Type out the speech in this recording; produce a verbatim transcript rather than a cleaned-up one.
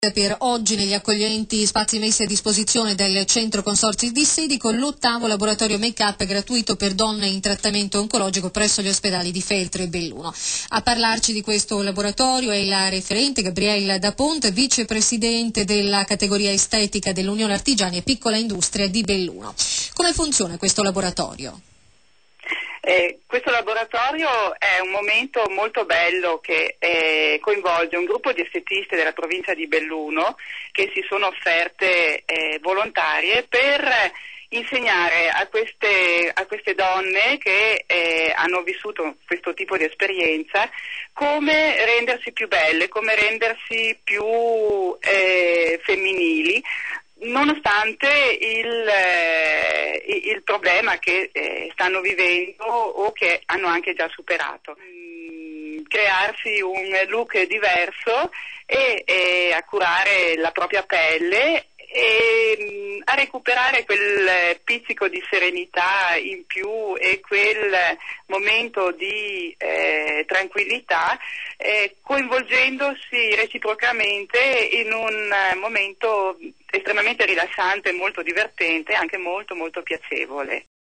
Per oggi negli accoglienti spazi messi a disposizione del Centro Consorzi di Sedi con l'ottavo laboratorio make-up gratuito per donne in trattamento oncologico presso gli ospedali di Feltre e Belluno. A parlarci di questo laboratorio è la referente Gabriella Da Ponte, vicepresidente della categoria estetica dell'Unione Artigiani e Piccola Industria di Belluno. Come funziona questo laboratorio? Eh, questo laboratorio è un momento molto bello che eh, coinvolge un gruppo di estetiste della provincia di Belluno che si sono offerte eh, volontarie per insegnare a queste, a queste donne che eh, hanno vissuto questo tipo di esperienza come rendersi più belle, come rendersi più eh, femminili, nonostante il, eh, il problema che eh, stanno vivendo o che hanno anche già superato. Mm, crearsi un look diverso e, e a curare la propria pelle e mh, a recuperare quel pizzico di serenità in più e quel momento di eh, tranquillità eh, coinvolgendosi reciprocamente in un eh, momento estremamente rilassante, molto divertente e anche molto molto piacevole.